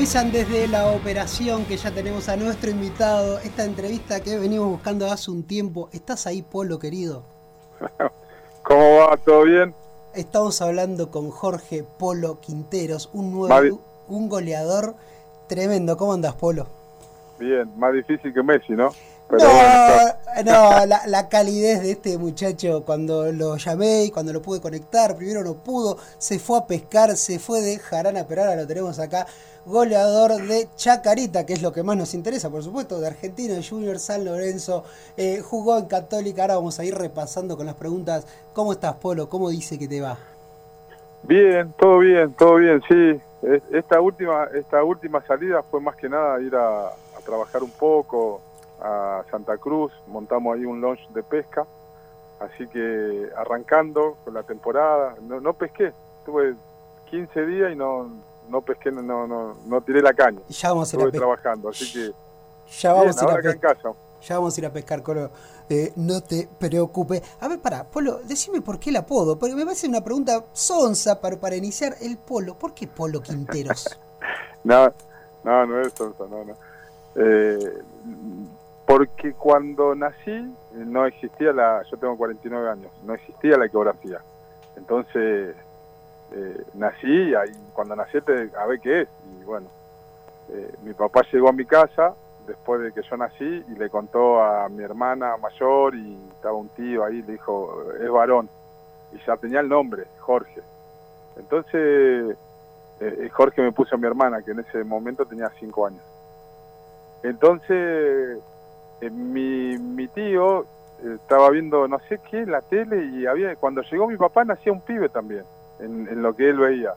avisan desde la operación que ya tenemos a nuestro invitado. Esta entrevista que venimos buscando hace un tiempo. ¿Estás ahí, Polo, querido? ¿Cómo va? ¿Todo bien? Estamos hablando con Jorge Polo Quinteros, un goleador tremendo. ¿Cómo andás, Polo? Bien, más difícil que Messi, ¿no? Pero la calidez de este muchacho cuando lo llamé y cuando lo pude conectar, primero no pudo, se fue a pescar, se fue de jarana, pero ahora lo tenemos acá, goleador de Chacarita, que es lo que más nos interesa, por supuesto, de Argentino, de Junior San Lorenzo, jugó en Católica. Ahora vamos a ir repasando con las preguntas. ¿Cómo estás, Polo? ¿Cómo dice que te va? Bien, sí. Esta última salida fue más que nada ir a trabajar un poco a Santa Cruz, montamos ahí un launch de pesca, así que arrancando con la temporada, no pesqué, estuve 15 días y no pesqué, no tiré la caña, ya vamos a estuve trabajando, así que ya vamos bien, a ir ahora acá en casa. Ya vamos a ir a pescar, Colo. No te preocupes. A ver, pará, Polo, decime por qué el apodo, porque me parece una pregunta sonsa para iniciar el Polo. ¿Por qué Polo Quinteros? No es sonsa, no. Porque cuando nací no existía yo tengo 49 años, no existía la ecografía. Entonces nací y cuando nací a ver qué es. Y bueno, mi papá llegó a mi casa después de que yo nací y le contó a mi hermana mayor, y estaba un tío ahí, le dijo, es varón. Y ya tenía el nombre, Jorge. Entonces Jorge me puso a mi hermana, que en ese momento tenía 5 años. Entonces mi tío estaba viendo no sé qué en la tele, y cuando llegó mi papá nacía un pibe también, en lo que él veía.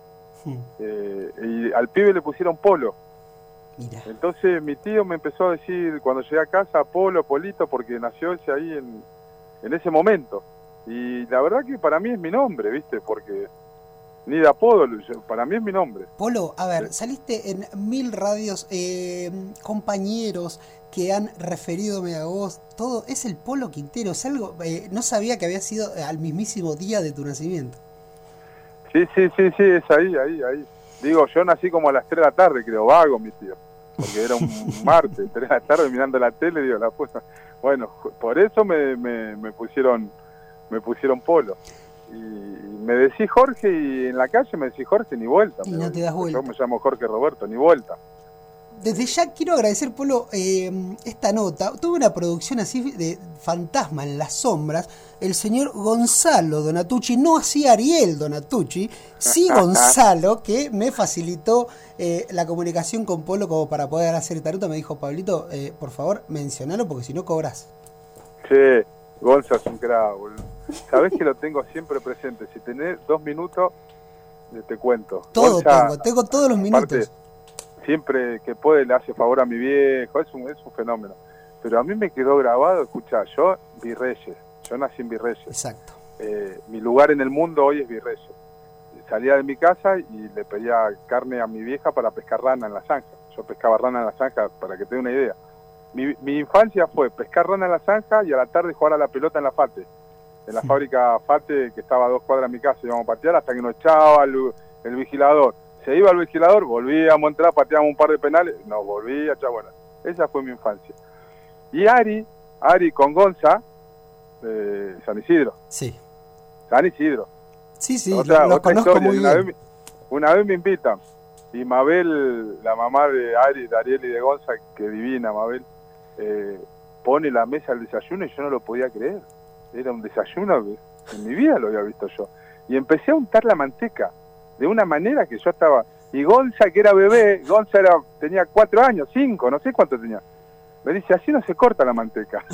Y al pibe le pusieron Polo. Mira. Entonces mi tío me empezó a decir, cuando llegué a casa, Polito, porque nació ese ahí en ese momento. Y la verdad que para mí es mi nombre, ¿viste? Porque ni de apodo, para mí es mi nombre. Polo, a ver, saliste en 1000 radios, compañeros que han referidome a vos, todo, es el Polo Quintero, es algo, no sabía que había sido al mismísimo día de tu nacimiento. Sí, es ahí. Digo, yo nací como a las 3 de la tarde, creo, vago, mi tío, porque era un martes, 3 de la tarde mirando la tele, digo, bueno, por eso me pusieron Polo. Y me decís Jorge, y en la calle me decís Jorge, ni vuelta. Y no te das vuelta. Yo me llamo Jorge Roberto, ni vuelta. Desde ya quiero agradecer, Polo, esta nota. Tuve una producción así de fantasma en las sombras. El señor Gonzalo Donatucci, no así Ariel Donatucci, sí Gonzalo, que me facilitó la comunicación con Polo como para poder hacer esta nota. Me dijo, Pablito, por favor, mencionalo porque si no cobras. Sí, Gonzalo es un crack, boludo. Sabés que lo tengo siempre presente. Si tenés 2 minutos, te cuento. Todo Gonza, tengo todos los minutos. Aparte, siempre que puede le hace favor a mi viejo, es un fenómeno. Pero a mí me quedó grabado, escuchá, yo nací en Virreyes. Exacto. Mi lugar en el mundo hoy es Virreyes. Salía de mi casa y le pedía carne a mi vieja para pescar rana en la zanja. Yo pescaba rana en la zanja, para que te dé una idea. Mi infancia fue pescar rana en la zanja y a la tarde jugar a la pelota en la FATE. En la fábrica FATE, que estaba a 2 cuadras de mi casa, íbamos a patear hasta que nos echaba el vigilador. Se iba el vigilador, volvíamos a entrar, pateábamos un par de penales, nos volvía a echar. Bueno, esa fue mi infancia. Y Ari con Gonza, San Isidro. Sí. San Isidro. Sí, lo conozco muy bien. Una vez me invitan, y Mabel, la mamá de Ari, de Ariel y de Gonza, que divina Mabel, pone la mesa al desayuno y yo no lo podía creer. Era un desayuno que en mi vida lo había visto yo. Y empecé a untar la manteca de una manera que yo estaba... Y Gonza, que era bebé, tenía 4 años, 5, no sé cuánto tenía. Me dice, así no se corta la manteca.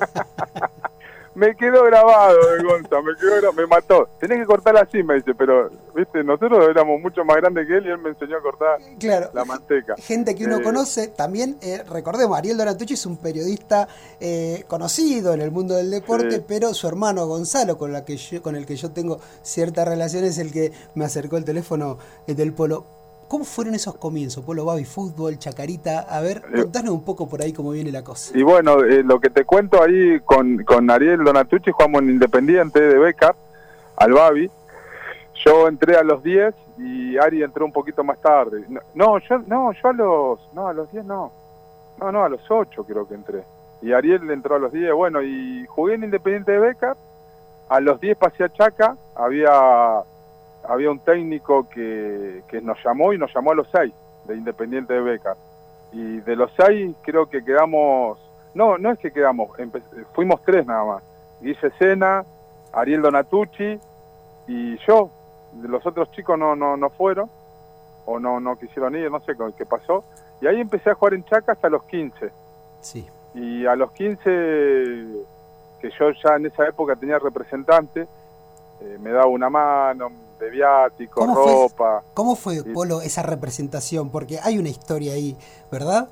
Me quedó grabado de Gonza, me mató. Tenés que cortarla así, me dice, pero, viste, nosotros éramos mucho más grandes que él y él me enseñó a cortar la manteca. Gente que uno conoce, también, recordemos, Ariel Donatucci es un periodista conocido en el mundo del deporte, pero su hermano Gonzalo, con el que yo tengo cierta relación, es el que me acercó el teléfono del Polo. ¿Cómo fueron esos comienzos? Polo, Babi, fútbol, Chacarita. A ver, contanos un poco por ahí cómo viene la cosa. Y bueno, lo que te cuento ahí con Ariel Donatucci, jugamos en Independiente de Becar, al Babi. Yo entré a los 10 y Ari entró un poquito más tarde. Yo a los 10 no. No, a los 8 creo que entré. Y Ariel entró a los 10, bueno, y jugué en Independiente de Becar. A los 10 pasé a Chaca, había un técnico que nos llamó y nos llamó a los 6 de Independiente de Becar. Y de los 6 creo que quedamos, no es que quedamos, fuimos 3 nada más. Guille Sena, Ariel Donatucci y yo. Los otros chicos no fueron, o no quisieron ir, no sé qué pasó. Y ahí empecé a jugar en Chaca hasta los 15. Sí. Y a los 15, que yo ya en esa época tenía representante, me daba una mano de viático, ropa. ¿Cómo fue, Polo, esa representación? Porque hay una historia ahí, ¿verdad?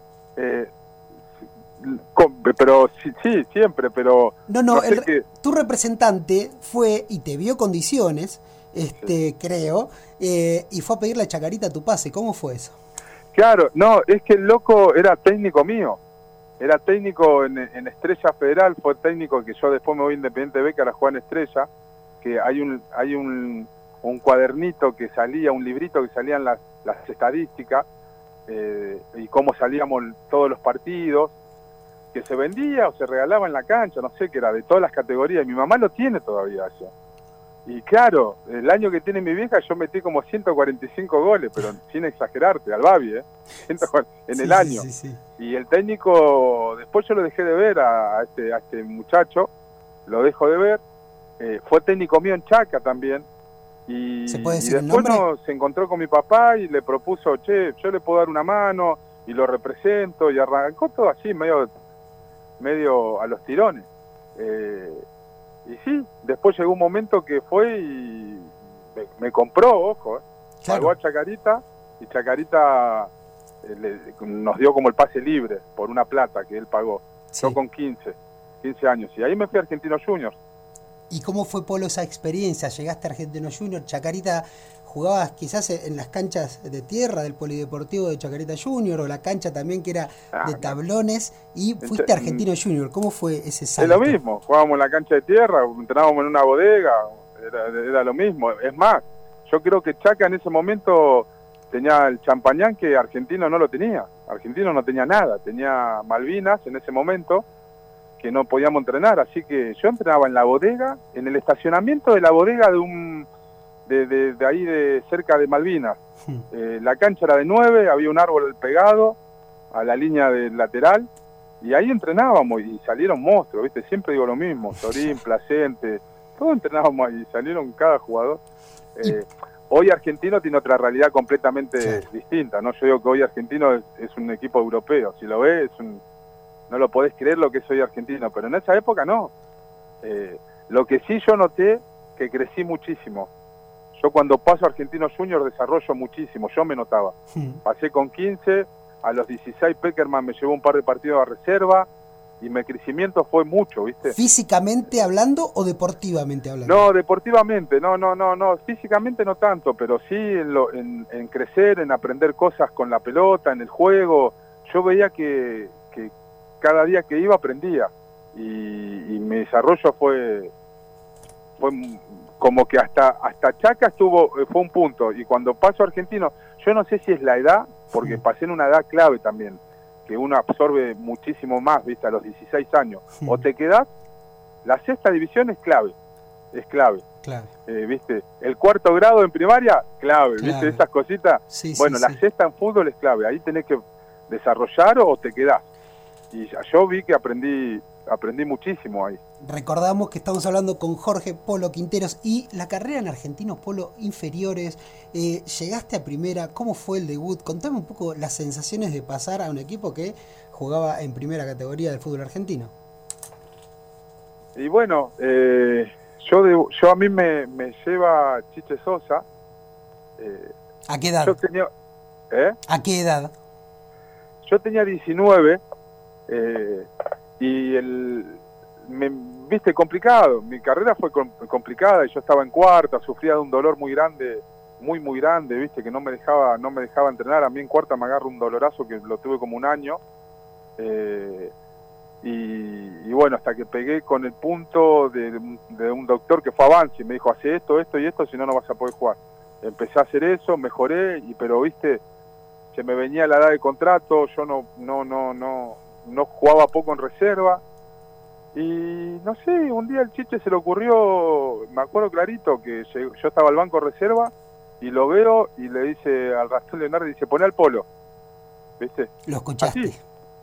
Pero sí, siempre, pero... Tu representante fue y te vio condiciones, sí, creo, y fue a pedirle a Chacarita tu pase. ¿Cómo fue eso? Claro, no, es que el loco era técnico mío. Era técnico en Estrella Federal, fue técnico que yo después me voy a Independiente de Becar a jugar en Estrella, que hay un cuadernito que salía, un librito que salían las estadísticas y cómo salíamos todos los partidos, que se vendía o se regalaba en la cancha, no sé qué era, de todas las categorías. Mi mamá lo tiene todavía eso. Y claro, el año que tiene mi vieja yo metí como 145 goles, pero sin exagerarte, al Babi, en el año. Sí. Y el técnico, después yo lo dejé de ver a este muchacho, lo dejo de ver, fue técnico mío en Chaca también. Y, ¿se puede decir y después el nombre? Se encontró con mi papá y le propuso, che, yo le puedo dar una mano y lo represento, y arrancó todo así, medio a los tirones. Y sí, después llegó un momento que fue y me compró, ojo, claro. Pagó a Chacarita y Chacarita nos dio como el pase libre por una plata que él pagó. Sí. Yo con 15 años y ahí me fui a Argentinos Juniors. ¿Y cómo fue, Polo, esa experiencia? Llegaste a Argentinos Juniors, Chacarita, jugabas quizás en las canchas de tierra del Polideportivo de Chacarita Junior, o la cancha también que era de tablones, y fuiste a Argentinos Juniors. ¿Cómo fue ese salto? Es lo mismo, jugábamos en la cancha de tierra, entrenábamos en una bodega, era lo mismo. Es más, yo creo que Chaca en ese momento tenía el champañán que Argentino no lo tenía. Argentino no tenía nada, tenía Malvinas en ese momento, que no podíamos entrenar, así que yo entrenaba en la bodega, en el estacionamiento de la bodega de ahí de cerca de Malvinas. La cancha era de 9, había un árbol pegado a la línea del lateral, y ahí entrenábamos, y salieron monstruos, ¿viste? Siempre digo lo mismo, Sorín, Placente, todos entrenábamos ahí, salieron cada jugador. Hoy Argentino tiene otra realidad completamente distinta, ¿no? Yo digo que hoy Argentino es un equipo europeo, si lo ves, no lo podés creer lo que es hoy Argentino, pero en esa época no. Lo que sí yo noté, que crecí muchísimo. Yo cuando paso a Argentinos Juniors desarrollo muchísimo, yo me notaba. Pasé con 15, a los 16 Peckerman me llevó un par de partidos a reserva, y mi crecimiento fue mucho, ¿viste? ¿Físicamente hablando o deportivamente hablando? No, deportivamente, no, físicamente no tanto, pero sí en crecer, en aprender cosas con la pelota, en el juego. Yo veía que cada día que iba aprendía, y mi desarrollo fue como que hasta Chaca fue un punto, y cuando paso a Argentino, yo no sé si es la edad, porque pasé en una edad clave también, que uno absorbe muchísimo más, ¿viste? A los 16 años, o te quedás, la sexta división es clave, ¿viste? El cuarto grado en primaria, clave. ¿Viste? Esas cositas, bueno, la sexta en fútbol es clave, ahí tenés que desarrollar o te quedás. Y yo vi que aprendí muchísimo ahí. Recordamos que estamos hablando con Jorge Polo Quinteros y la carrera en Argentinos, Polo, inferiores. Llegaste a primera, ¿cómo fue el debut? Contame un poco las sensaciones de pasar a un equipo que jugaba en primera categoría del fútbol argentino. Y bueno, yo a mí me lleva Chiche Sosa. ¿A qué edad? ¿A qué edad? Yo tenía 19. Y viste, complicado, mi carrera fue complicada, y yo estaba en cuarta, sufría de un dolor muy grande, muy grande, viste, que no me dejaba entrenar. A mí en cuarta me agarro un dolorazo que lo tuve como un año, y bueno, hasta que pegué con el punto de un doctor que fue avance, y me dijo, hace esto y esto, si no vas a poder jugar. empecé a hacer eso, mejoré, pero viste, se me venía la edad de contrato, yo no jugaba poco en reserva, y no sé, un día el Chiche se le ocurrió, me acuerdo clarito, que yo estaba al banco de reserva, y lo veo, y le dice al Gastón Leonardo, dice, poné al Polo, ¿viste? Lo escuchaste. Así.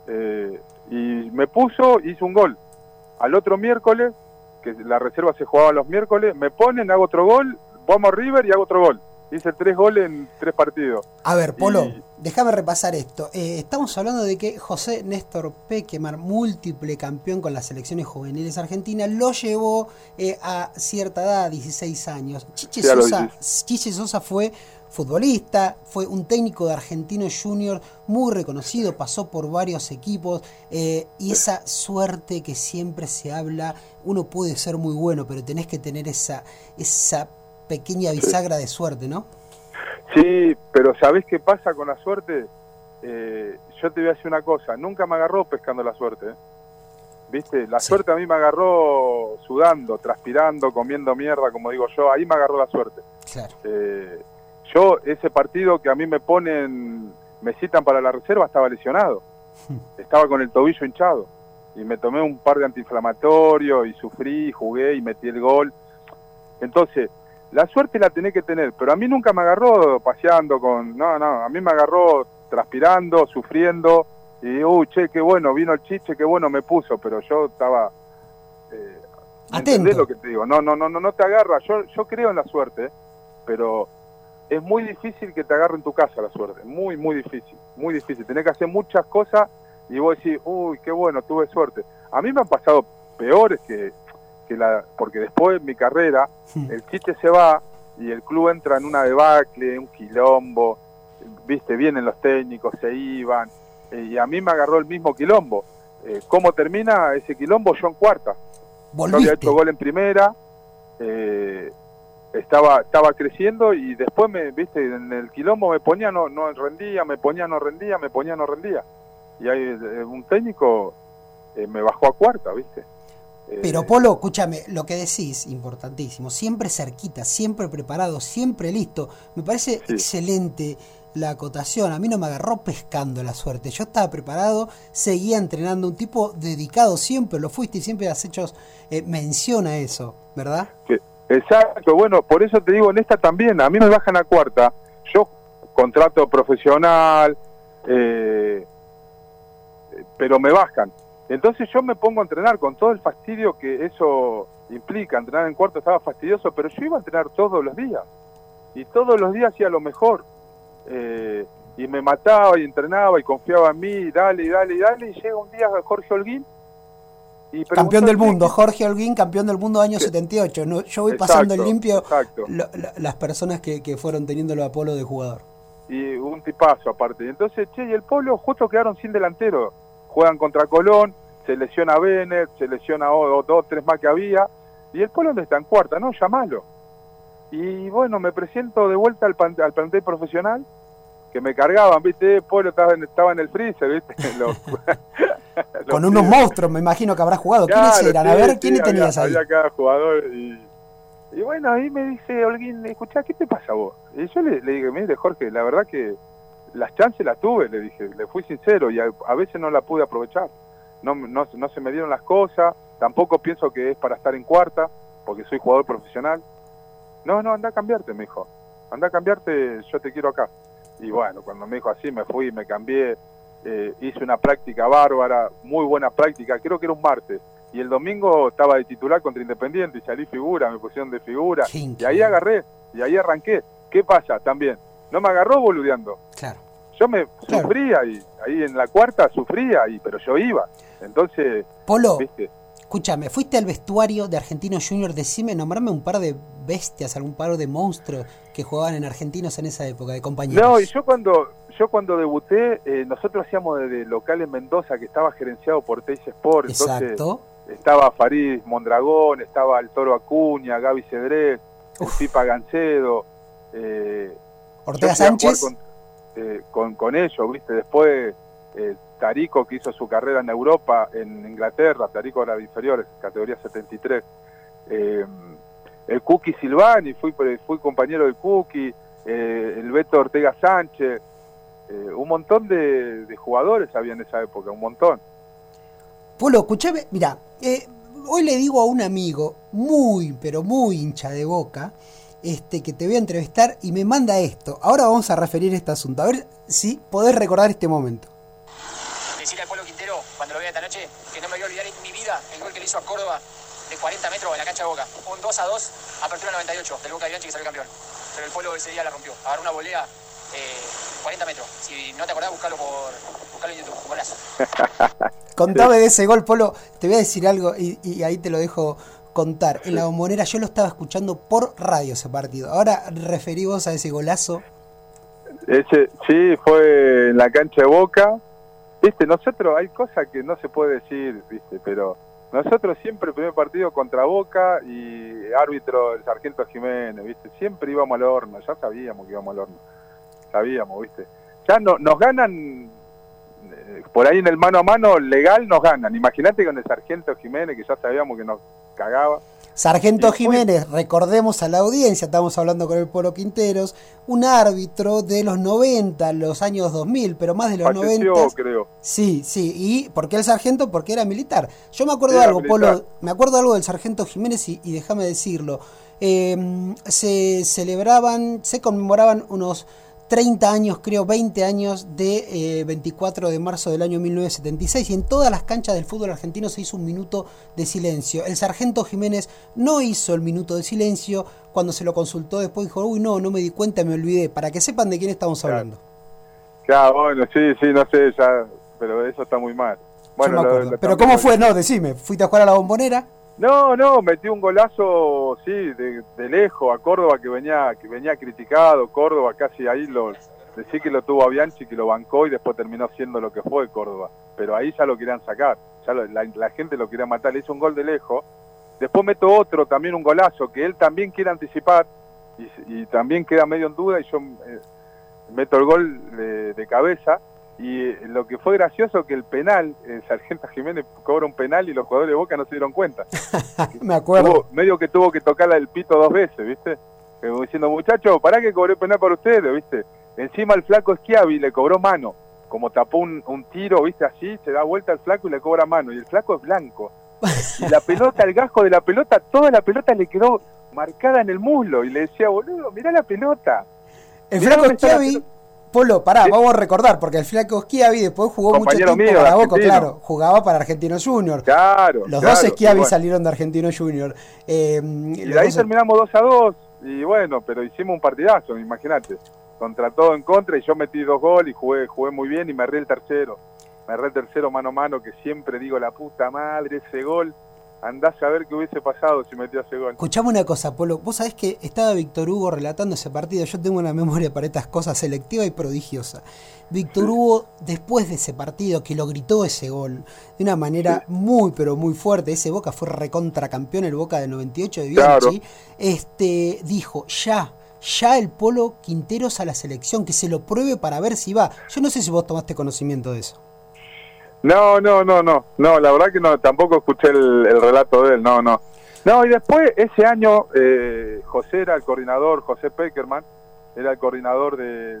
Y me puso, hizo un gol. Al otro miércoles, que la reserva se jugaba los miércoles, me ponen, hago otro gol, vamos a River y hago otro gol. Hice 3 goles en 3 partidos. A ver, Polo, déjame repasar esto. Estamos hablando de que José Néstor Peckerman, múltiple campeón con las selecciones juveniles argentinas, lo llevó a cierta edad, 16 años. Chiche Sosa fue futbolista, fue un técnico de Argentinos Juniors muy reconocido, pasó por varios equipos, y esa suerte que siempre se habla, uno puede ser muy bueno, pero tenés que tener esa pequeña bisagra de suerte, ¿no? Sí, pero ¿sabés qué pasa con la suerte? Yo te voy a decir una cosa, nunca me agarró pescando la suerte, ¿viste? La suerte a mí me agarró sudando, transpirando, comiendo mierda, como digo yo, ahí me agarró la suerte. Claro. Yo, ese partido que a mí me citan para la reserva, estaba lesionado, estaba con el tobillo hinchado, y me tomé un par de antiinflamatorios, y sufrí, jugué, y metí el gol. Entonces, la suerte la tenés que tener, pero a mí nunca me agarró paseando a mí me agarró transpirando, sufriendo, y che, qué bueno, vino el Chiche, qué bueno me puso, pero yo estaba... ¿entendés lo que te digo? No te agarra, yo creo en la suerte, pero es muy difícil que te agarre en tu casa la suerte, muy difícil, tenés que hacer muchas cosas, y vos decís, qué bueno, tuve suerte. A mí me han pasado peores porque después de mi carrera, el Chiche se va y el club entra en una debacle, un quilombo, viste, vienen los técnicos, se iban, y a mí me agarró el mismo quilombo. ¿Cómo termina ese quilombo? Yo en cuarta. ¿Volviste? Yo había hecho gol en primera, estaba creciendo, y después viste, en el quilombo me ponía, no rendía, me ponía, no rendía. Y ahí un técnico me bajó a cuarta, viste. Pero Polo, escúchame, lo que decís, importantísimo, siempre cerquita, siempre preparado, siempre listo. Me parece excelente la acotación, a mí no me agarró pescando la suerte, yo estaba preparado, seguía entrenando, un tipo dedicado, siempre lo fuiste y siempre has hecho mención a eso, ¿verdad? Sí, exacto, bueno, por eso te digo, en esta también, a mí me bajan a cuarta, yo contrato profesional, pero me bajan. Entonces yo me pongo a entrenar con todo el fastidio que eso implica. Entrenar en cuarto estaba fastidioso, pero yo iba a entrenar todos los días. Y todos los días hacía lo mejor. Y me mataba y entrenaba y confiaba en mí, y dale. Y llega un día Jorge Holguín. Campeón del mundo, Jorge Holguín, campeón del mundo año 78. No, yo voy pasando en limpio las personas que fueron teniéndolo a Polo de jugador. Y un tipazo aparte. Entonces, y el Polo justo quedaron sin delantero. Juegan contra Colón, se lesiona Bennett, se lesiona 2, 3 más que había, y el Polo donde está en cuarta, no, llamalo. Y bueno, me presento de vuelta al plantel profesional, que me cargaban, viste, Polo estaba en el freezer, viste. Con unos monstruos, me imagino que habrás jugado. ¿Quiénes eran? A ver, ¿quiénes tenías ahí? Había cada jugador, y bueno, ahí me dice Holguín, escuchá, ¿qué te pasa vos? Y yo le dije, mire, Jorge, la verdad que las chances las tuve, le dije, le fui sincero, y a veces no la pude aprovechar, no se me dieron las cosas, tampoco pienso que es para estar en cuarta, porque soy jugador profesional. No, anda a cambiarte, me dijo, anda a cambiarte, yo te quiero acá. Y bueno, cuando me dijo así, me fui, me cambié, hice una práctica bárbara, muy buena práctica, creo que era un martes, y el domingo estaba de titular contra Independiente, y salí figura, me pusieron de figura, y ahí agarré, y ahí arranqué. ¿Qué pasa? También no me agarró boludeando. Claro. Yo sufría, y ahí en la cuarta sufría, pero yo iba. Entonces, Polo, ¿viste? Escúchame, fuiste al vestuario de Argentinos Juniors, decime, nombrame un par de bestias, algún par de monstruos que jugaban en Argentinos en esa época, de compañeros. No, y yo cuando debuté, nosotros hacíamos de local en Mendoza, que estaba gerenciado por Teis Sport. Exacto. Entonces, estaba Farid Mondragón, estaba el Toro Acuña, Gaby Cedrés, el Pipa Gancedo, Ortega Sánchez. Con ellos, ¿viste? Después Tarico, que hizo su carrera en Europa, en Inglaterra, Tarico era de inferiores, categoría 73. El Cookie Silvani, fui compañero del Cookie, el Beto Ortega Sánchez, un montón de jugadores había en esa época, un montón. Polo, escuchame, mira, hoy le digo a un amigo muy, pero muy hincha de Boca, que te voy a entrevistar y me manda esto. Ahora vamos a referir este asunto, a ver si podés recordar este momento. Decirle al Polo Quintero, cuando lo vea esta noche, que no me voy a olvidar en mi vida el gol que le hizo a Córdoba de 40 metros en la cancha de Boca. Un 2-2, apertura 98, del Boca de Bianchi que salió campeón. Pero el Polo ese día la rompió. Agarró una volea 40 metros. Si no te acordás, buscalo en YouTube. Golazo. Contame de ese gol, Polo. Te voy a decir algo y ahí te lo dejo contar. En la Bombonera yo lo estaba escuchando por radio ese partido. Ahora referí vos a ese golazo. Sí, fue en la cancha de Boca. Viste, nosotros hay cosas que no se puede decir, viste, pero nosotros siempre, primer partido contra Boca y árbitro el Sargento Jiménez, viste, siempre íbamos al horno, ya sabíamos que íbamos al horno, sabíamos, viste. Ya no, nos ganan, por ahí en el mano a mano legal nos ganan, imagínate con el Sargento Jiménez que ya sabíamos que nos cagaba. Sargento Jiménez, recordemos a la audiencia, estamos hablando con el Polo Quinteros, un árbitro de los 90, los años 2000, pero más de los falleció, 90. Creo. Sí, ¿y por qué el sargento? Porque era militar. Yo me acuerdo de algo, militar. Polo, me acuerdo algo del Sargento Jiménez y déjame decirlo. Se conmemoraban unos 30 años, creo 20 años de 24 de marzo del año 1976 y en todas las canchas del fútbol argentino se hizo un minuto de silencio. El Sargento Jiménez no hizo el minuto de silencio, cuando se lo consultó después dijo, uy no me di cuenta, me olvidé, para que sepan de quién estamos hablando. Claro, bueno, sí, no sé, ya, pero eso está muy mal. Bueno, pero ¿cómo fue? No, decime, ¿fuiste a jugar a la Bombonera? No, metí un golazo, sí, de lejos a Córdoba que venía criticado, Córdoba casi ahí decía que lo tuvo a Bianchi, que lo bancó y después terminó siendo lo que fue Córdoba, pero ahí ya lo querían sacar, ya la gente lo quería matar, le hizo un gol de lejos, después meto otro, también un golazo, que él también quiere anticipar y también queda medio en duda y yo meto el gol de cabeza. Y lo que fue gracioso que el penal, el Sargento Jiménez cobra un penal y los jugadores de Boca no se dieron cuenta. Me acuerdo. Medio que tuvo que tocarla el pito 2 veces, ¿viste? Como diciendo, muchachos, ¿para que cobré penal para ustedes, viste? Encima el flaco Schiavi le cobró mano. Como tapó un tiro, viste, así, se da vuelta el flaco y le cobra mano. Y el flaco es blanco. Y la pelota, el gajo de la pelota, toda la pelota le quedó marcada en el muslo. Y le decía, boludo, mirá la pelota. El flaco Schiavi... Polo, pará, sí. Vamos a recordar, porque el flaco Schiavi después jugó compañero mucho tiempo para Boca, claro, jugaba para Argentino Junior. Claro. Los dos Schiavi salieron de Argentino Junior. Y de ahí terminamos 2-2, y bueno, pero hicimos un partidazo, imagínate. Contra todo en contra, y yo metí 2 goles y jugué muy bien y me erré el tercero. Me erré el tercero mano a mano, que siempre digo, la puta madre, ese gol. Andás a ver qué hubiese pasado si metía ese gol. Escuchame una cosa, Polo. Vos sabés que estaba Víctor Hugo relatando ese partido. Yo tengo una memoria para estas cosas selectiva y prodigiosa. Víctor Hugo, después de ese partido, que lo gritó ese gol de una manera muy, pero muy fuerte. Ese Boca fue recontracampeón, el Boca del 98 de Bianchi. Claro. Dijo, ya el Polo Quinteros a la selección, que se lo pruebe para ver si va. Yo no sé si vos tomaste conocimiento de eso. No, la verdad que no, tampoco escuché el relato de él, no. No, y después, ese año, José era el coordinador, José Peckerman, era el coordinador de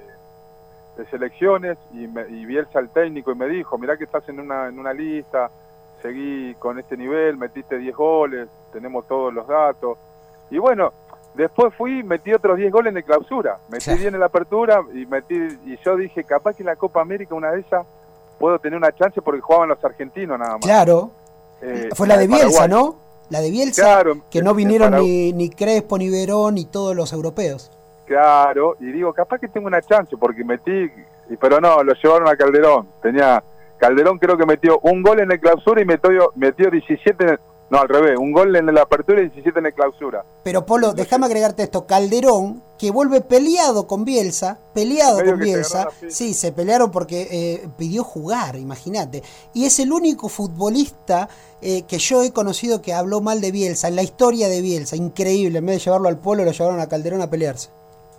selecciones, y Bielsa el técnico, y me dijo, mirá que estás en una lista, seguí con este nivel, metiste 10 goles, tenemos todos los datos, y bueno, después metí otros 10 goles en la clausura, metí 10 en la apertura, y yo dije, capaz que en la Copa América, una de esas, puedo tener una chance porque jugaban los argentinos nada más. Claro. Fue la de Bielsa, Paraguay. ¿No? La de Bielsa, claro, que no vinieron ni Crespo, ni Verón, ni todos los europeos. Claro, y digo, capaz que tengo una chance porque metí, pero no, lo llevaron a Calderón. Calderón creo que metió un gol en el clausura y metió 17 no, al revés, un gol en la apertura y 17 en la clausura. Pero Polo, déjame agregarte esto, Calderón, que vuelve peleado con Bielsa, sí, se pelearon porque pidió jugar, imagínate, y es el único futbolista que yo he conocido que habló mal de Bielsa, en la historia de Bielsa, increíble, en vez de llevarlo al Polo, lo llevaron a Calderón a pelearse.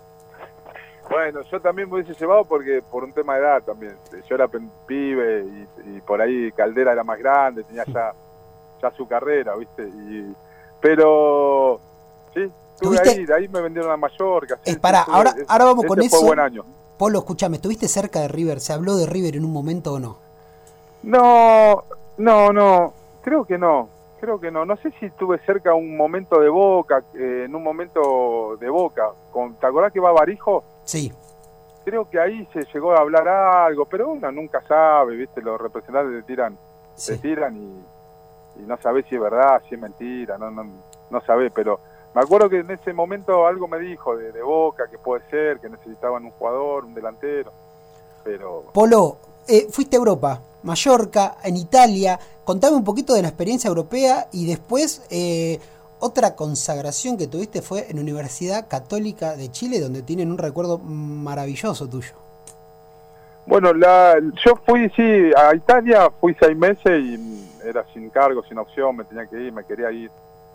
Bueno, yo también me hubiese llevado por un tema de edad también, yo era pibe y por ahí Caldera era más grande, tenía ya su carrera, ¿viste? Pero sí, Estuve ahí, de ahí me vendieron a Mallorca. Sí, pará, ahora vamos con eso. Fue buen año. Polo, escúchame, ¿estuviste cerca de River? ¿Se habló de River en un momento o no? No, creo que no. No sé si estuve cerca un momento de Boca, en un momento de Boca. ¿Te acordás que va Barijo? Sí. Creo que ahí se llegó a hablar algo, pero uno nunca sabe, ¿viste? Los representantes te tiran y no sabés si es verdad, si es mentira, no sabés, pero me acuerdo que en ese momento algo me dijo de Boca, que puede ser, que necesitaban un jugador, un delantero, pero... Polo, fuiste a Europa, Mallorca, en Italia, contame un poquito de la experiencia europea y después otra consagración que tuviste fue en Universidad Católica de Chile, donde tienen un recuerdo maravilloso tuyo. Bueno, yo fui, a Italia fui 6 meses y era sin cargo, sin opción, me tenía que ir, me quería ir.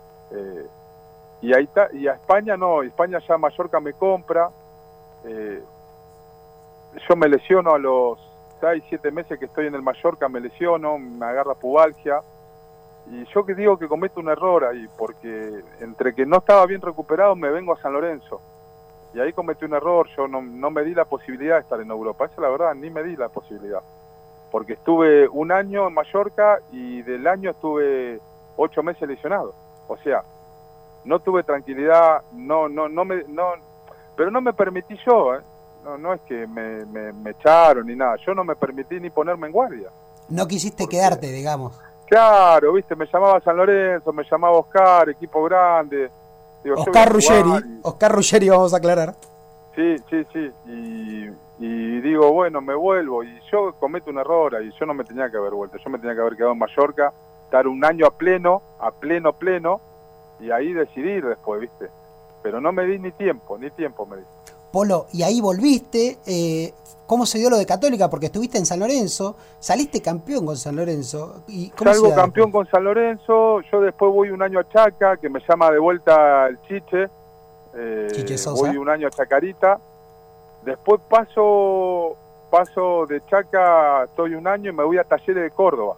Y a España no, España ya Mallorca me compra. Yo me lesiono a los 6, 7 meses que estoy en el Mallorca, me lesiono, me agarra pubalgia. Y yo que digo que cometo un error ahí, porque entre que no estaba bien recuperado me vengo a San Lorenzo. Y ahí cometí un error, yo no me di la posibilidad de estar en Europa, esa es la verdad, ni me di la posibilidad. Porque estuve un año en Mallorca y del año estuve 8 meses lesionado. O sea, no tuve tranquilidad, pero no me permití yo, no es que me echaron ni nada, yo no me permití ni ponerme en guardia. No quisiste quedarte, digamos. Claro, viste, me llamaba San Lorenzo, me llamaba Oscar, equipo grande. Digo, Oscar Ruggeri, vamos a aclarar. Sí, y digo, bueno, me vuelvo, y yo cometo un error ahí, yo no me tenía que haber vuelto, yo me tenía que haber quedado en Mallorca, estar un año a pleno, y ahí decidir después, viste. Pero no me di ni tiempo me di. Polo, y ahí volviste, ¿cómo se dio lo de Católica? Porque estuviste en San Lorenzo, saliste campeón con San Lorenzo. ¿Y cómo salgo campeón con San Lorenzo, yo después voy un año a Chaca, que me llama de vuelta el Chiche, Chiche Sosa. Voy un año a Chacarita, después paso de Chaca, estoy un año y me voy a Talleres de Córdoba.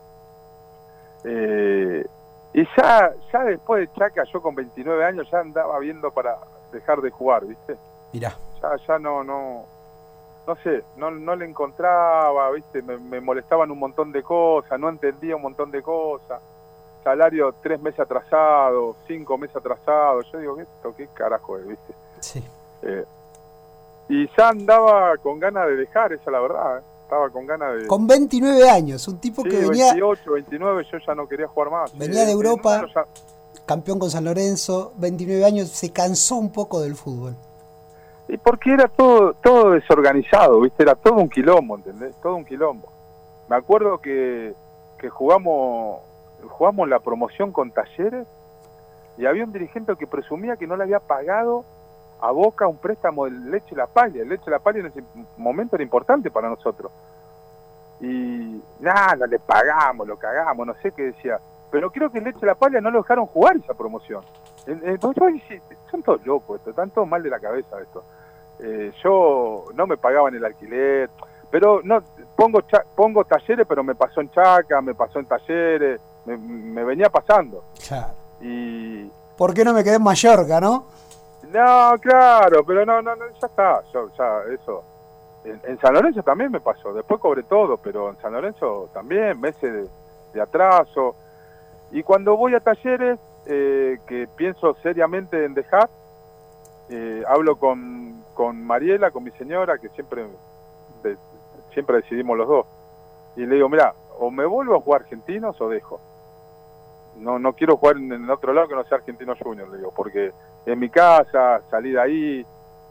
Y ya después de Chaca, yo con 29 años ya andaba viendo para dejar de jugar, ¿viste? Mirá. Ya no sé, no le encontraba, ¿viste? Me molestaban un montón de cosas, no entendía un montón de cosas. Salario 3 meses atrasado, 5 meses atrasado. Yo digo, ¿qué carajo es, viste? Sí. Y ya andaba con ganas de dejar, esa es la verdad, Estaba con ganas de... Con 29 años, un tipo que venía... 28, 29, yo ya no quería jugar más. Venía de Europa, campeón con San Lorenzo, 29 años, se cansó un poco del fútbol. Y porque era todo desorganizado, ¿viste? Era todo un quilombo, ¿entendés? Todo un quilombo. Me acuerdo que jugamos la promoción con Talleres y había un dirigente que presumía que no le había pagado a Boca un préstamo de Leche La Palla. El Leche La Palla en ese momento era importante para nosotros. Y nada, le pagamos, lo cagamos, no sé qué decía. Pero creo que el Leche La Palla no lo dejaron jugar esa promoción. Son todos locos, están todos mal de la cabeza esto. Yo no me pagaban el alquiler, pero no pongo Talleres, pero me pasó en Chaca, me pasó en Talleres, me venía pasando. Claro. Y ¿por qué no me quedé en Mallorca, no? No, claro, pero no, ya está, eso. En San Lorenzo también me pasó, después cobré todo, pero en San Lorenzo también, meses de atraso. Y cuando voy a Talleres, que pienso seriamente en dejar, hablo con Mariela, con mi señora, que siempre decidimos los dos. Y le digo, mira, o me vuelvo a jugar Argentinos o dejo. No quiero jugar en otro lado que no sea Argentinos Juniors, le digo, porque en mi casa, salí de ahí,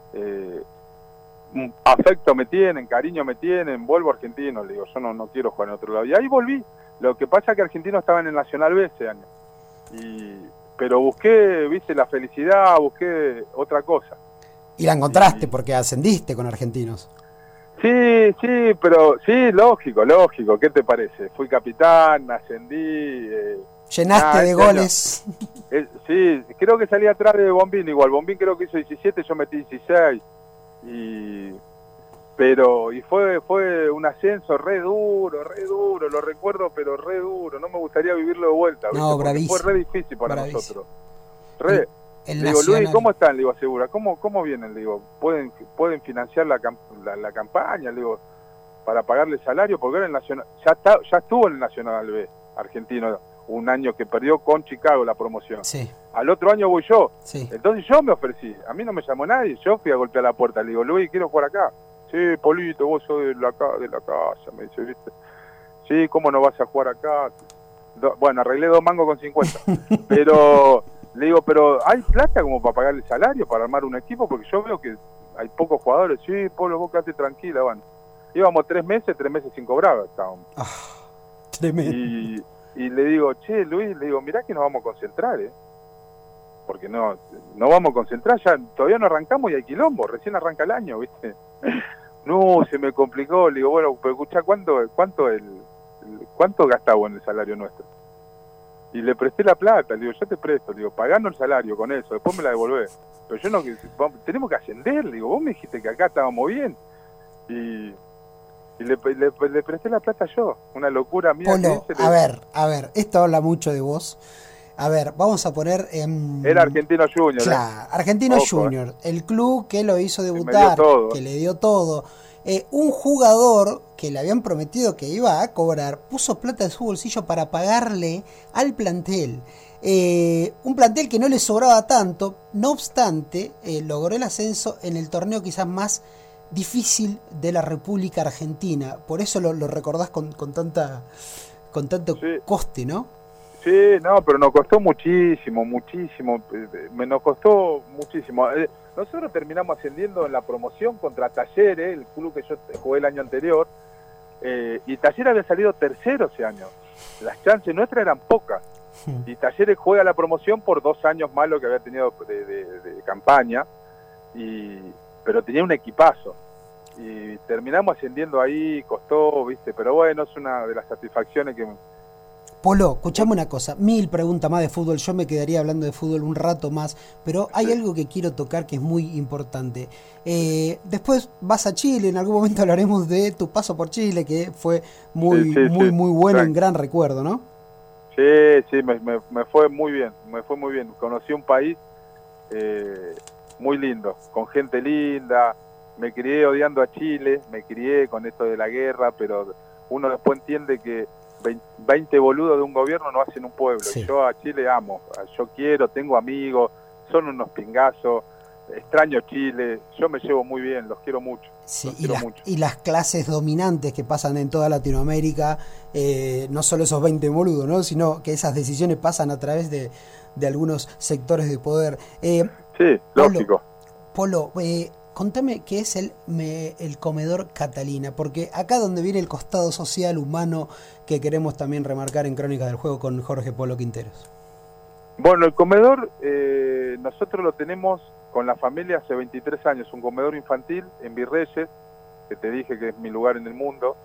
afecto me tienen, cariño me tienen, vuelvo a Argentinos, le digo, yo no quiero jugar en otro lado. Y ahí volví. Lo que pasa es que Argentinos estaba en el Nacional B ese año. Pero busqué, viste, la felicidad, busqué otra cosa. Y la encontraste porque ascendiste con Argentinos. Sí, pero sí, lógico, ¿qué te parece? Fui capitán, ascendí. Llenaste de goles. Sí, creo que salí atrás de Bombín igual. Bombín creo que hizo 17, yo metí 16. Y fue un ascenso re duro, lo recuerdo, pero re duro. No me gustaría vivirlo de vuelta, ¿viste? No, bravísimo. Fue re difícil para nosotros. El Le digo, Nacional. Luis, ¿cómo están? Le digo, Segura, ¿cómo vienen? Le digo, ¿pueden financiar la campaña? Le digo, para pagarle salario, porque ahora el Nacional, ya estuvo en el Nacional B argentino, un año que perdió con Chicago la promoción. Sí, Al otro año voy yo. sí. Entonces yo me ofrecí, a mí no me llamó nadie, yo fui a golpear la puerta, le digo, Luis, quiero jugar acá. Sí, Polito, vos sos de la casa, me dice, ¿viste? Sí, ¿cómo no vas a jugar acá? Bueno, arreglé 2 mangos con 50. Pero, le digo, pero ¿hay plata como para pagarle salario, para armar un equipo? Porque yo veo que hay pocos jugadores. Sí, Polo, vos quedate tranquila, bueno. Íbamos 3 meses sin cobrar, estábamos. Tremendo. Y le digo, che, Luis, le digo, mirá que nos vamos a concentrar, porque no vamos a concentrar, ya todavía no arrancamos y hay quilombo, recién arranca el año, ¿viste? No, se me complicó, le digo, bueno, pero escuchá, ¿cuánto gastaba en el salario nuestro? Y le presté la plata, le digo, yo te presto, le digo, pagando el salario con eso, después me la devolvés. Pero yo no, tenemos que ascender, le digo, vos me dijiste que acá estábamos bien. Y le presté la plata yo, una locura mía. Polo, a ver, esto habla mucho de vos. A ver, vamos a poner Era Argentino Junior. Claro, Argentino Ojo, Junior, el club que lo hizo me debutar, dio todo. que le dio todo. Un jugador que le habían prometido que iba a cobrar, puso plata de su bolsillo para pagarle al plantel. Un plantel que no le sobraba tanto, no obstante, logró el ascenso en el torneo quizás más difícil de la República Argentina. Por eso lo recordás con tanto Sí. coste, ¿no? Sí, no, pero nos costó muchísimo, nos costó muchísimo. Nosotros terminamos ascendiendo en la promoción contra Talleres, el club que yo jugué el año anterior, y Talleres había salido tercero ese año. Las chances nuestras eran pocas, y Talleres juega la promoción por 2 años malos que había tenido de campaña, pero tenía un equipazo. Y terminamos ascendiendo ahí, costó, ¿viste? Pero bueno, es una de las satisfacciones que... Polo, escuchame una cosa, 1000 preguntas más de fútbol, yo me quedaría hablando de fútbol un rato más, pero hay algo que quiero tocar que es muy importante. Después vas a Chile, en algún momento hablaremos de tu paso por Chile, que fue muy bueno, un gran recuerdo, ¿no? Sí, me fue muy bien, conocí un país muy lindo, con gente linda, me crié odiando a Chile, me crié con esto de la guerra, pero uno después entiende que 20 boludos de un gobierno no hacen un pueblo. Sí. Y yo a Chile amo, yo quiero, tengo amigos, son unos pingazos, extraño Chile, yo me llevo muy bien, los quiero mucho. Sí, mucho. Y las clases dominantes que pasan en toda Latinoamérica, no solo esos 20 boludos, ¿no? Sino que esas decisiones pasan a través de algunos sectores de poder. Sí, lógico. Polo, contame qué es el comedor Catalina, porque acá donde viene el costado social, humano, que queremos también remarcar en Crónicas del Juego con Jorge Polo Quinteros. Bueno, el comedor nosotros lo tenemos con la familia hace 23 años, un comedor infantil en Virreyes, que te dije que es mi lugar en el mundo.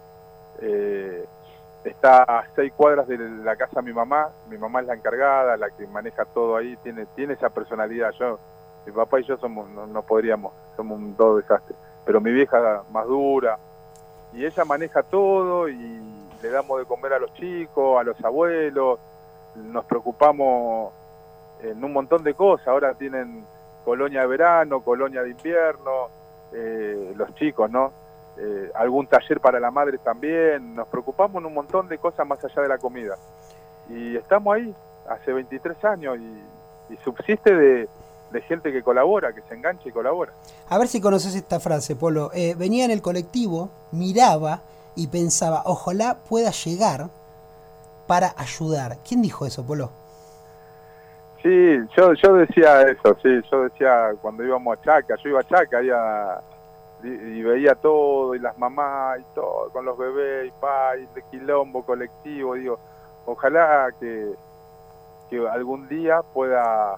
Está a 6 cuadras de la casa de mi mamá es la encargada, la que maneja todo ahí, tiene esa personalidad. Mi papá y yo no podríamos, somos dos desastres, pero mi vieja más dura, y ella maneja todo y le damos de comer a los chicos, a los abuelos, nos preocupamos en un montón de cosas. Ahora tienen colonia de verano, colonia de invierno, los chicos, ¿no? Algún taller para la madre también, nos preocupamos en un montón de cosas más allá de la comida. Y estamos ahí hace 23 años y subsiste de gente que colabora, que se engancha y colabora. A ver si conoces esta frase, Polo. Venía en el colectivo, miraba y pensaba, ojalá pueda llegar para ayudar. ¿Quién dijo eso, Polo? Sí, yo decía eso, yo decía cuando íbamos a Chaca, yo iba a Chaca y veía todo, y las mamás y todo, con los bebés y de quilombo colectivo, digo, ojalá que algún día pueda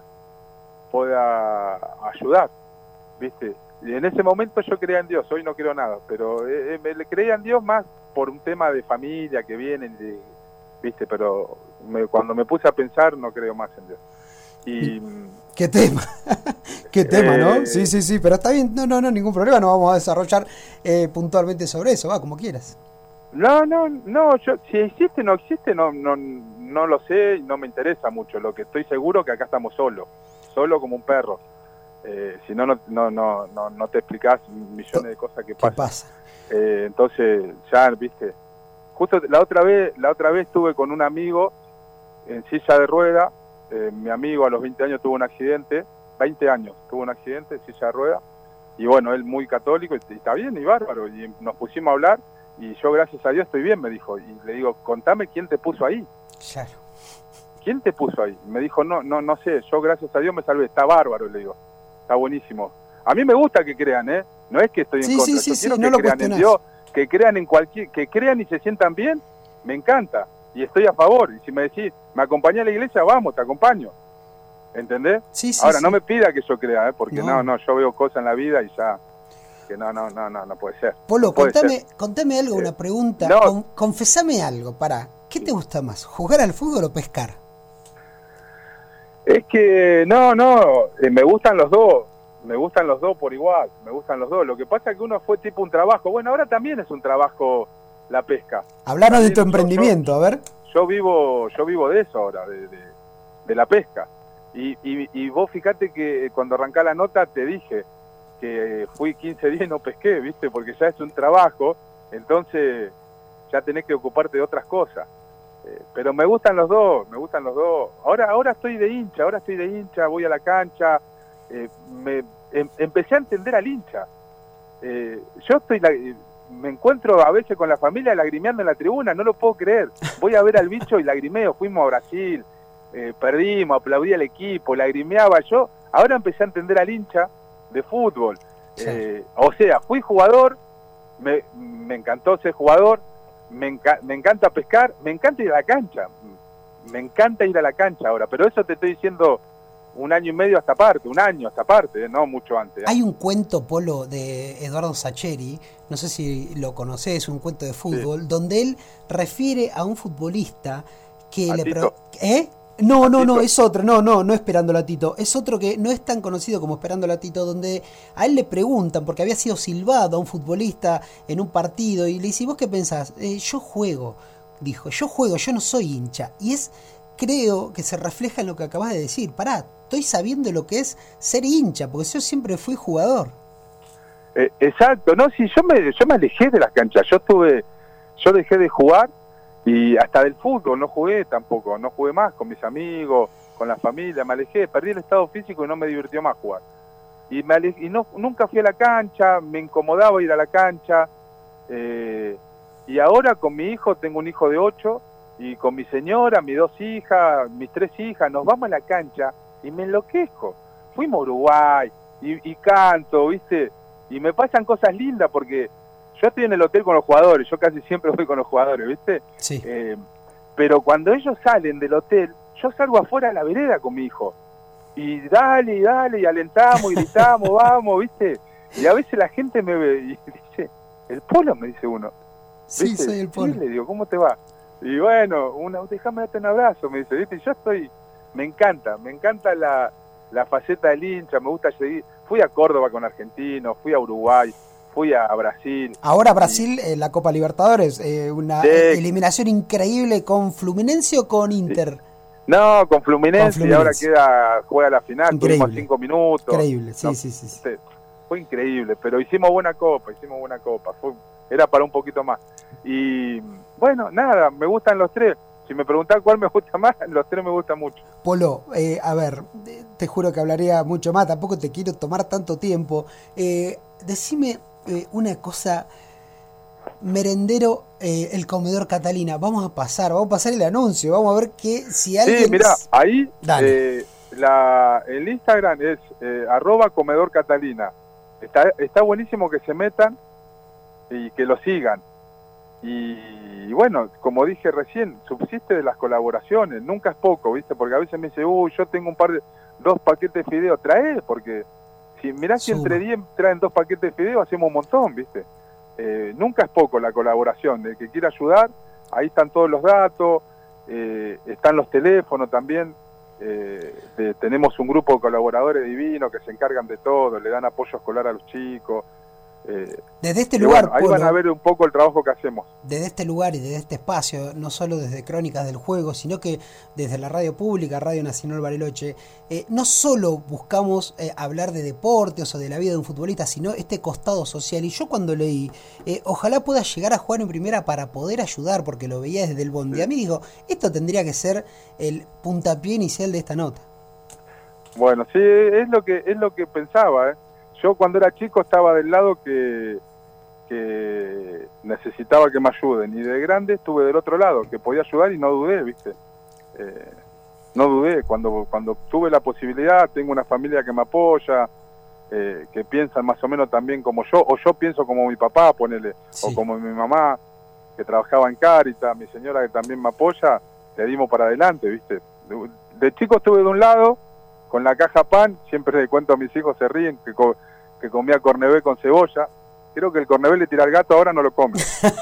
ayudar, ¿viste? Y en ese momento yo creía en Dios, hoy no creo nada, pero le creía en Dios más por un tema de familia que vienen, ¿viste? Pero cuando me puse a pensar no creo más en Dios. Y qué tema, qué tema, ¿no? Sí, pero está bien, no, ningún problema, no vamos a desarrollar puntualmente sobre eso, va, como quieras. No, yo, si existe o no existe, no lo sé y no me interesa mucho. Lo que estoy seguro es que acá estamos solos. solo como un perro. Si no, no te explicás millones de cosas que pasan. ¿Qué pasa? Entonces, ya, viste, justo la otra vez estuve con un amigo en silla de rueda. Mi amigo a los 20 años tuvo un accidente, 20 años tuvo un accidente en silla de rueda, y bueno, él muy católico, y está bien, y bárbaro, y nos pusimos a hablar, y yo gracias a Dios estoy bien, me dijo, y le digo, contame quién te puso ahí. Claro. ¿Quién te puso ahí? Me dijo, no sé, yo gracias a Dios me salvé, está bárbaro, le digo, está buenísimo. A mí me gusta que crean, no es que estoy en contra, yo quiero que no crean en Dios, que crean en que crean y se sientan bien, me encanta, y estoy a favor, y si me decís, me acompañás a la iglesia, vamos, te acompaño, ¿entendés? Ahora, no me pida que yo crea, porque no, yo veo cosas en la vida y ya, que no puede ser. Polo, no puede contame algo, una pregunta, confesame algo, ¿qué te gusta más, jugar al fútbol o pescar? Es que, me gustan los dos. Me gustan los dos por igual, me gustan los dos. Lo que pasa es que uno fue tipo un trabajo. Bueno, ahora también es un trabajo la pesca. Hablaron de tu emprendimiento, a ver. Yo vivo de eso ahora, de la pesca. Y vos fíjate que cuando arrancá la nota te dije que fui 15 días y no pesqué, ¿viste? Porque ya es un trabajo, entonces ya tenés que ocuparte de otras cosas. Pero me gustan los dos. Ahora estoy de hincha, voy a la cancha. Empecé a entender al hincha. Yo me encuentro a veces con la familia lagrimeando en la tribuna, no lo puedo creer. Voy a ver al bicho y lagrimeo. Fuimos a Brasil, perdimos, aplaudí al equipo, lagrimeaba yo. Ahora empecé a entender al hincha de fútbol. Sí. O sea, fui jugador, me encantó ser jugador, me encanta pescar, me encanta ir a la cancha. Me encanta ir a la cancha ahora, pero eso te estoy diciendo un año y medio hasta parte, no mucho antes. Hay un cuento, Polo, de Eduardo Sacheri, no sé si lo conocés, un cuento de fútbol, donde él refiere a un futbolista que No, es otro, no Esperándola a Tito, es otro que no es tan conocido como Esperándola a Tito, donde a él le preguntan, porque había sido silbado a un futbolista en un partido, y le dice, ¿vos qué pensás? Yo juego, dijo, yo no soy hincha, y creo que se refleja en lo que acabas de decir, estoy sabiendo lo que es ser hincha, porque yo siempre fui jugador. Exacto, yo me alejé de las canchas, yo dejé de jugar, y hasta del fútbol no jugué tampoco, no jugué más con mis amigos, con la familia, me alejé, perdí el estado físico y no me divirtió más jugar. Y nunca fui a la cancha, me incomodaba ir a la cancha, y ahora con mi hijo, tengo un hijo de 8, y con mi señora, mis 2 hijas, mis 3 hijas, nos vamos a la cancha y me enloquezco. Fuimos a Uruguay y canto, ¿viste? Y me pasan cosas lindas porque yo estoy en el hotel con los jugadores, yo casi siempre voy con los jugadores, ¿viste? Sí. Pero cuando ellos salen del hotel, yo salgo afuera a la vereda con mi hijo. Y dale, y alentamos, y gritamos, vamos, ¿viste? Y a veces la gente me ve y dice, ¿el Polo? Me dice uno. ¿Viste? Sí, soy el Polo. Sí, le digo, ¿cómo te va? Y bueno, déjame darte un abrazo, me dice, ¿viste? Y yo me encanta la faceta del hincha, me gusta seguir. Fui a Córdoba con argentinos, fui a Uruguay, fui a Brasil. Ahora Brasil, la Copa Libertadores, una eliminación increíble con Fluminense o con Inter. No, con Fluminense, y ahora juega la final, tuvimos 5 minutos. Increíble, sí. Fue increíble, pero hicimos buena copa, era para un poquito más. Y bueno, nada, me gustan los tres. Si me preguntás cuál me gusta más, los tres me gustan mucho. Polo, a ver, te juro que hablaría mucho más, tampoco te quiero tomar tanto tiempo. Decime una cosa, merendero, el comedor Catalina, vamos a pasar el anuncio, vamos a ver si alguien... Sí, mirá, ahí el Instagram es @comedor Catalina. Está buenísimo que se metan y que lo sigan. Y bueno, como dije recién, subsiste de las colaboraciones, nunca es poco, ¿viste? Porque a veces me dice, yo tengo 2 paquetes de fideos, trae, porque mirá si entre 10 traen 2 paquetes de fideos, hacemos un montón, ¿viste? Nunca es poco la colaboración, del que quiera ayudar, ahí están todos los datos, están los teléfonos también, tenemos un grupo de colaboradores divinos que se encargan de todo, le dan apoyo escolar a los chicos, Desde este y lugar, bueno, ahí Polo, van a ver un poco el trabajo que hacemos. desde este lugar y desde este espacio, no solo desde Crónicas del Juego, sino que desde la radio pública, Radio Nacional Bariloche, no solo buscamos hablar de deportes o de la vida de un futbolista, sino este costado social. Y yo cuando leí, ojalá pueda llegar a jugar en primera para poder ayudar, porque lo veía desde el bondi. Sí. A mí digo, esto tendría que ser el puntapié inicial de esta nota. Bueno, sí, es lo que pensaba, ¿eh? Yo cuando era chico estaba del lado que necesitaba que me ayuden, y de grande estuve del otro lado, que podía ayudar y no dudé, ¿viste? No dudé, cuando tuve la posibilidad, tengo una familia que me apoya, que piensan más o menos también como yo, o yo pienso como mi papá, ponele, Sí. o como mi mamá, que trabajaba en Cáritas, mi señora que también me apoya, le dimos para adelante, ¿viste? De chico estuve de un lado, con la caja pan, siempre le cuento a mis hijos, se ríen, que comía cornebé con cebolla. Creo que el cornebé le tira al gato, ahora no lo come.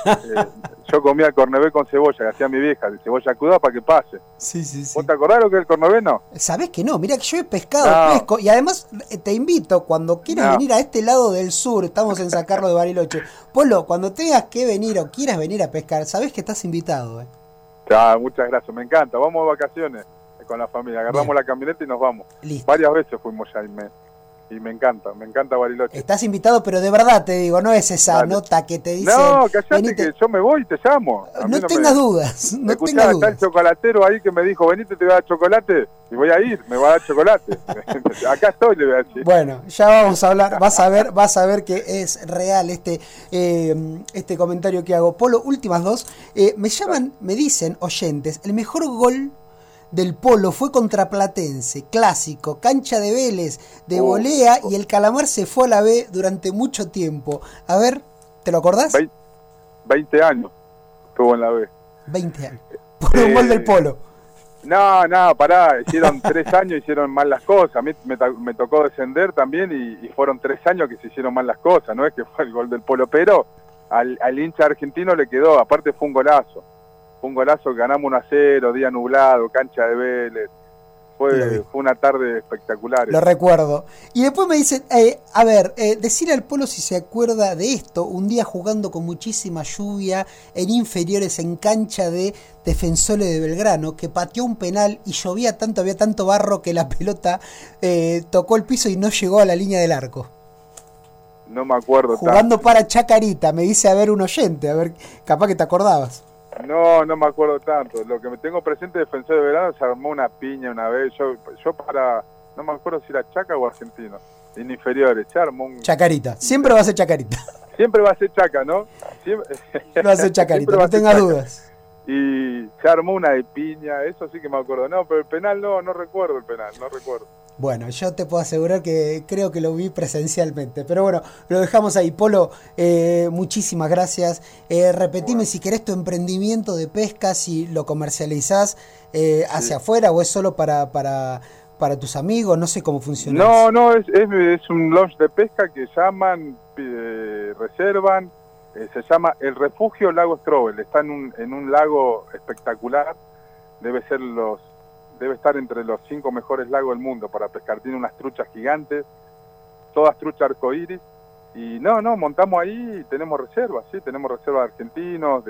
Yo comía cornebé con cebolla, que hacía mi vieja, de cebolla cruda para que pase. Sí, sí, sí. ¿Vos te acordás lo que es el cornebé, no? ¿Sabés que no? Mirá que yo he pescado, pesco, y además te invito, cuando quieras venir a este lado del sur, estamos en San Carlos de Bariloche, Polo, cuando tengas que venir o quieras venir a pescar, sabés que estás invitado, Muchas gracias, me encanta. Vamos de vacaciones con la familia, agarramos Bien. la camioneta y nos vamos. Listo. Varias veces fuimos ya y me encanta Bariloche. Estás invitado, pero de verdad te digo, no es esa Dale. nota que te dicen... No, callate venite. que yo me voy y te llamo. A mí No tengas dudas, no Escuchá, tengas está el dudas. chocolatero ahí que me dijo, venite, te voy a dar chocolate, y voy a ir, me va a dar chocolate. Acá estoy, le voy a decir. Bueno, ya vamos a hablar, vas a ver que es real este comentario que hago. Polo, últimas dos. Me llaman, me dicen oyentes, el mejor gol del Polo fue contra Platense, clásico, cancha de Vélez, de volea, y el Calamar se fue a la B durante mucho tiempo. A ver, ¿te lo acordás? 20 años estuvo en la B. 20 años. Por un gol del Polo. No, pará, hicieron 3 años, hicieron mal las cosas. A mí me tocó descender también y fueron 3 años que se hicieron mal las cosas, no es que fue el gol del Polo, pero al hincha argentino le quedó, aparte fue un golazo. Fue un golazo, ganamos 1-0, día nublado, cancha de Vélez. Fue una tarde espectacular. Lo recuerdo. Y después me dicen, decirle al Polo si se acuerda de esto, un día jugando con muchísima lluvia en inferiores en cancha de Defensores de Belgrano, que pateó un penal y llovía tanto, había tanto barro que la pelota tocó el piso y no llegó a la línea del arco. No me acuerdo. Jugando para Chacarita, me dice, a ver, un oyente, a ver, capaz que te acordabas. No me acuerdo tanto. Lo que me tengo presente de Defensor de Verano, se armó una piña una vez. Yo para, no me acuerdo si era Chaca o Argentino, en inferiores, se armó un... Chacarita, siempre va a ser Chacarita. Siempre va a ser Chaca, ¿no? Siempre... Va a ser Chacarita, no tengas dudas. Y se armó una de piña, eso sí que me acuerdo. No, pero el penal no recuerdo el penal, no recuerdo. Bueno, yo te puedo asegurar que creo que lo vi presencialmente. Pero bueno, lo dejamos ahí. Polo, muchísimas gracias. Repetime si querés tu emprendimiento de pesca, si lo comercializás hacia afuera o es solo para tus amigos, no sé cómo funciona. No, es un lodge de pesca que llaman, reservan, se llama El Refugio Lago Strobel. Está en un lago espectacular, debe estar entre los 5 mejores lagos del mundo para pescar. Tiene unas truchas gigantes, todas truchas arcoíris. Y montamos ahí y tenemos reservas, ¿sí? Tenemos reservas de argentinos,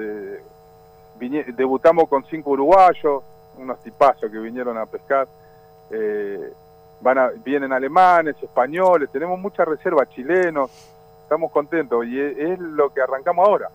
debutamos con 5 uruguayos, unos tipazos que vinieron a pescar. Vienen alemanes, españoles, tenemos muchas reservas, chilenos. Estamos contentos y es lo que arrancamos ahora.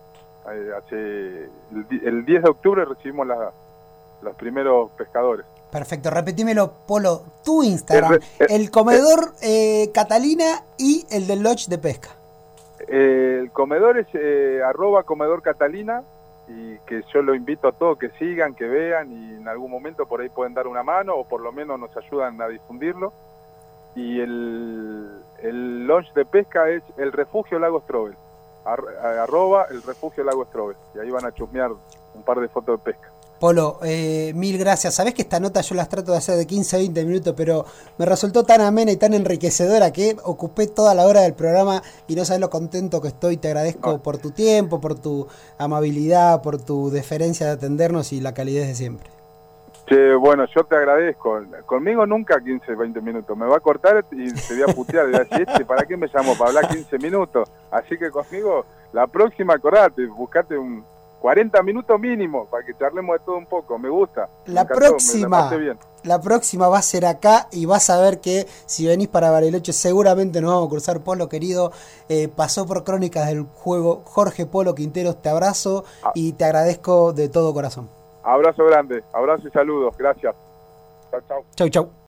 El 10 de octubre recibimos los primeros pescadores. Perfecto, repetímelo, Polo, tu Instagram, el comedor Catalina y el del lodge de pesca. El comedor es @comedor Catalina, y que yo lo invito a todos que sigan, que vean, y en algún momento por ahí pueden dar una mano o por lo menos nos ayudan a difundirlo. Y el lodge de pesca es El Refugio Lago Strobel, @el Refugio Lago Strobel, y ahí van a chusmear un par de fotos de pesca. Polo, mil gracias. Sabés que esta nota yo las trato de hacer de 15 a 20 minutos, pero me resultó tan amena y tan enriquecedora que ocupé toda la hora del programa y no sabés lo contento que estoy. Te agradezco por tu tiempo, por tu amabilidad, por tu deferencia de atendernos y la calidez de siempre. Che, bueno, yo te agradezco. Conmigo nunca 15, 20 minutos. Me va a cortar y te voy a putear. Le voy a decir, ¿para qué me llamó? Para hablar 15 minutos. Así que conmigo, la próxima, acordate, buscate un 40 minutos mínimo para que charlemos de todo un poco. Me gusta. La próxima va a ser acá y vas a ver que si venís para Bariloche seguramente nos vamos a cruzar. Polo querido, pasó por Crónicas del Juego Jorge Polo Quinteros, te abrazo y te agradezco de todo corazón. Abrazo grande, abrazo y saludos, gracias. Chau, chau. Chau, chau.